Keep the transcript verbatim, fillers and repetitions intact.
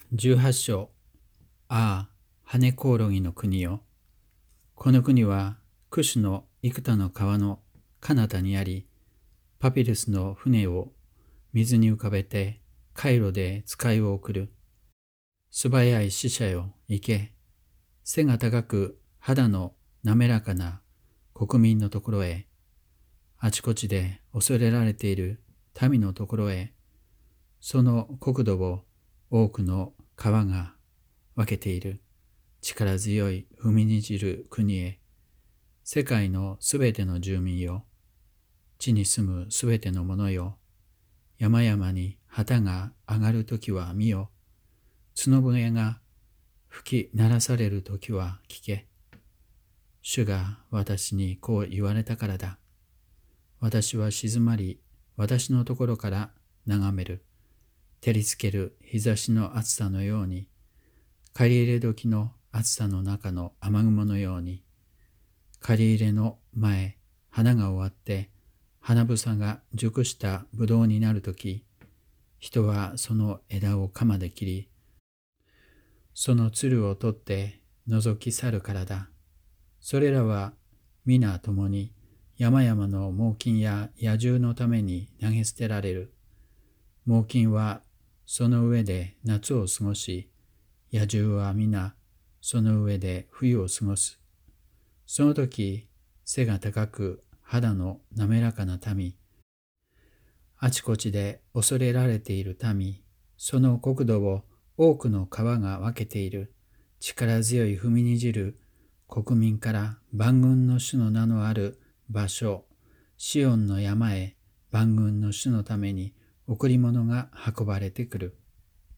じゅうはち章。ああ、羽コオロギの国よ。この国は、クシュの幾多の川の彼方にあり、パピルスの船を水に浮かべて、海路で使いを送る。素早い死者よ、行け。背が高く肌の滑らかな国民のところへ。あちこちで恐れられている民のところへ。その国土を多くの川が分けている。力強い踏みにじる国へ。世界のすべての住民よ。地に住むすべての者よ。山々に旗が上がるときは見よ。角笛が吹き鳴らされるときは聞け。主が私にこう言われたからだ。私は静まり、私のところから眺める。照りつける日差しの暑さのように、借り入れ時の暑さの中の雨雲のように、借り入れの前、花が終わって、花房が熟したぶどうになるとき、人はその枝を鎌で切り、そのつるを取って覗き去るからだ。それらは皆共に山々の猛禽や野獣のために投げ捨てられる。猛禽はその上で夏を過ごし、野獣は皆その上で冬を過ごす。その時、背が高く肌の滑らかな民、あちこちで恐れられている民、その国土を多くの川が分けている。力強い踏みにじる国民から万軍の主の名のある場所、シオンの山へ万軍の主のために贈り物が運ばれてくる。